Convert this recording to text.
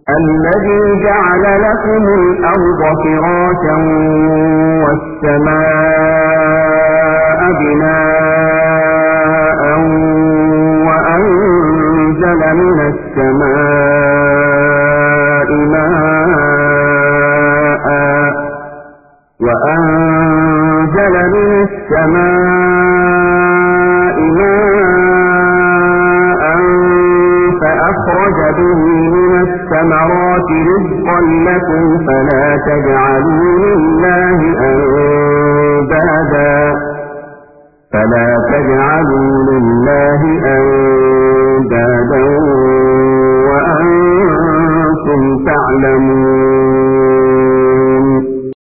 الذي جعل لكم الأرض فراشا والسماء بناء وأنزل من السماء ماء فأخرج به من الثمرات رزقا لكم فلا تجعلوا لله